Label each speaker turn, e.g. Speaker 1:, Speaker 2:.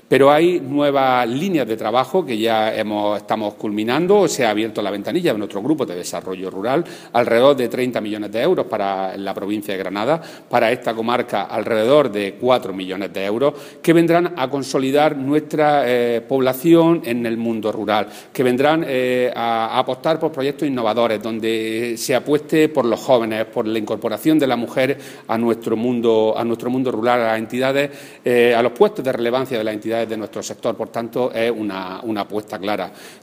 Speaker 1: Pero hay nuevas líneas de trabajo que ya estamos culminando. Se ha abierto la ventanilla de nuestro grupo de desarrollo rural, alrededor de 30 millones de euros para la provincia de Granada, para esta comarca alrededor de 4 millones de euros, que vendrán a consolidar nuestra población en el mundo rural, que vendrán a apostar por proyectos innovadores, donde se apueste por los jóvenes, por la incorporación de la mujer a nuestro mundo rural, a las entidades, a los puestos de relevancia de las entidades de nuestro sector. Por tanto, es una apuesta clara.